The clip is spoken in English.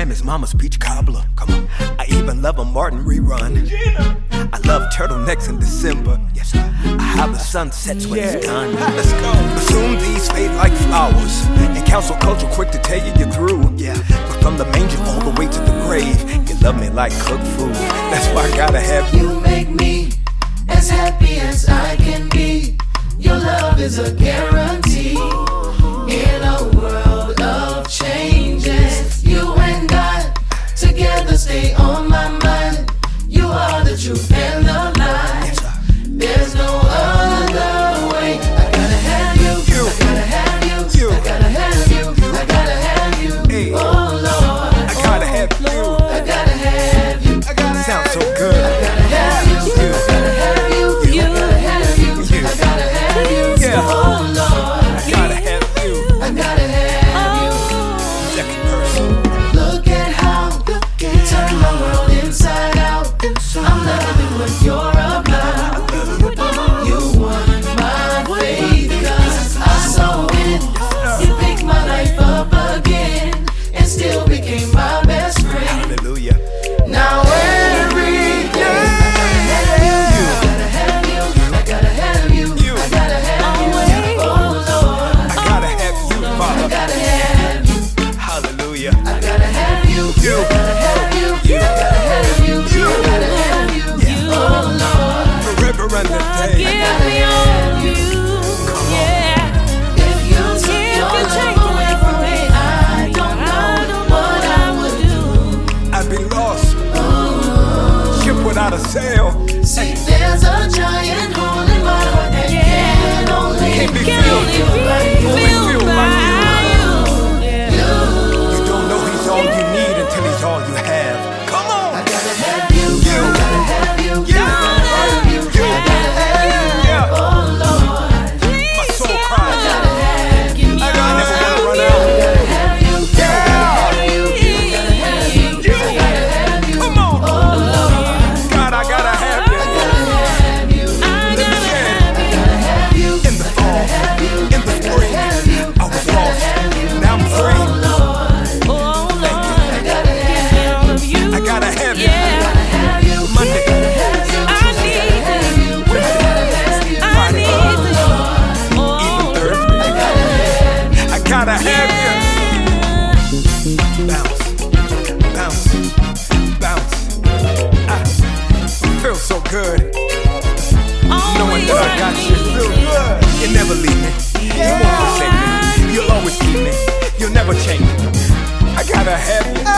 jam is Mama's peach cobbler. Come on. I even love a Martin rerun. I love turtlenecks in December. Yes, sir. How the sun sets when it's done. Let's go. Assume these fade like flowers, and council culture quick to tell you you're through. Yeah. But from the manger all the way to the grave, you love me like cooked food. That's why I gotta have you. You make me as happy as I can be. Your love is a guarantee. In a world of changes, you and God together stay on my mind. You are the truth and the light. There's no other way. I gotta have you. I gotta have you. I gotta have you. I gotta have you. Oh Lord. I gotta have you. I gotta have you. Sounds so good. I gotta have you. I gotta have you. I gotta have you. I gotta have you. Yeah. Oh Lord. I gotta have you. I gotta have you. Second person. Look at how you turn my world inside out. I'm loving what you're about. You won my faith 'cause I saw it. You picked my life up again and still became my best friend. Hallelujah. Now every day I gotta have you. I gotta have you. I gotta have you. Oh Lord. I gotta have you, I Father. gotta have you. Hallelujah. I gotta have you. I gotta have you. I gotta have you. I gotta have you. Oh Lord. Forever and a day. I gotta have you. If you took your love away from me, I don't know what I would do. I'd be lost. Ship without a sail. See, there's a giant hole in my heart that can only be be filled. filled by you. Filled by You. You don't know he's all you need until he's all you have. Come on. I gotta have you. I gotta have you. I gotta have you. I gotta have you. Yeah. Oh Lord. My soul cries. I gotta have you. I never wanna run I out. gotta have you. Yeah. I gotta have you. I gotta have you. Come on. Oh Lord. God, I gotta have you. I gotta have you. In the shed, I gotta have you. in the fall, in the spring, I was lost. Now I'm free. I gotta have you. I gotta have you. I gotta have you. Monday, I gotta have you. Friday, even Thursday. I gotta have you. Bounce, bounce, bounce. I feel so good. Knowing that I got you. Feel good. You never leave me. You won't forsake me. You'll always keep me. You'll never change me. I gotta have you.